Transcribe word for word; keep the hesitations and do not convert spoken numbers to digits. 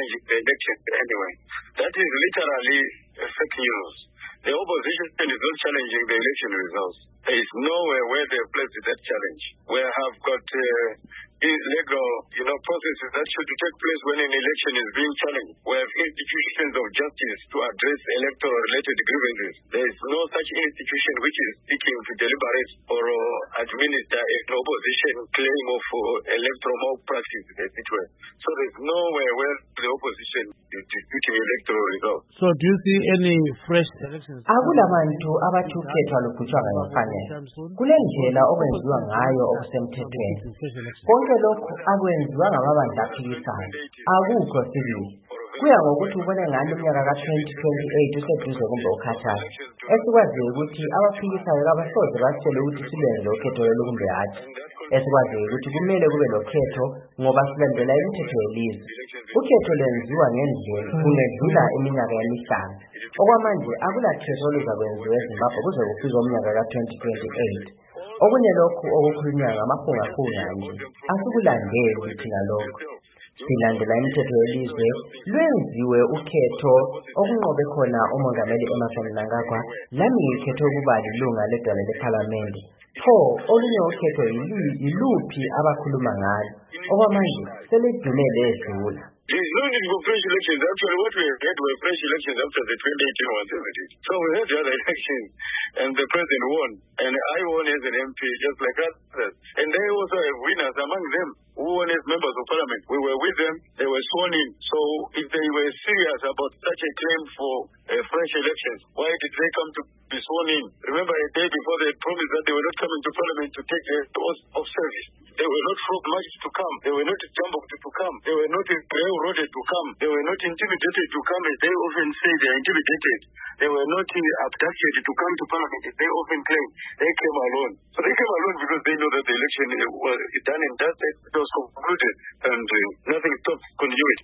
challenge the election anyway. That is literally fake news. The opposition is not challenging the election results. There is nowhere where they have placed that challenge. We have got uh, legal, you know, processes that should take place when an election is being challenged. We have institutions of justice to address electoral-related grievances. There is no such institution which is seeking to deliberate or uh, administer an opposition claim of uh, electoral malpractice, as it were. So there is nowhere where the opposition is disputing electoral results. So do you see any fresh elections? Akulabantu abathukethwa lukhutshwa ngaphandle kule ndlela okwenziwa ngayo okusemthethweni. Konke lokhu akwenziwa ngamabandla aphikisayo. Akukho sibili. Kuya ngokuthi ubone ngani umnyaka ka twenty twenty-eight useduze kumbe ukhathayo. Esikwaziyo ukuthi abaphikisayo kabasoze basitshele ukuthi silenze ukhetho lelo kumbe hatshi. Esikwaziyo ukuthi kumele kube nokhetho ngoba silandela imithetho yelizwe. Ukhetho lwenziwa ngendlela kungedlula iminyaka emihlanu. Okwamanje akulathetho oluzakwenziwa eZimbabwe kuze kufike umnyaka ka twenty twenty-eight. Okunye lokhu okukhulunywa ngamafungafunga nje asikulandeli thina lokho. Silandela imithetho yelizwe lwenziwe ukhetho okunqobe khona umongameli Emmerson Mnangagwa lami ikhetho ukuba ilunga ledwala lePhalamende. Pho olunye ukhetho yiluphi abakhuluma ngalo okwamanje selidumele edlula. There is no need for fresh elections. Actually, what we have had were fresh elections after the twenty eighteen ones, isn't it? So we had the other elections, and the president won, and I won as an M P, just like others. And they also have winners among them who won as members of parliament. We were with them, they were sworn in. So if they were serious about such a claim for uh, fresh elections, why did they come to be sworn in? Remember, a day before they promised that they were not coming to parliament to take the oath of service. They were not frog-marched to come. They were not jumbled to come. They were not railroaded to come. They were not intimidated to come, as they often say they are intimidated. They were not abducted to come to parliament, as they often claim. They came alone. So they came alone because they know that the election was done and dusted. It was concluded, and uh, nothing stopped continuity.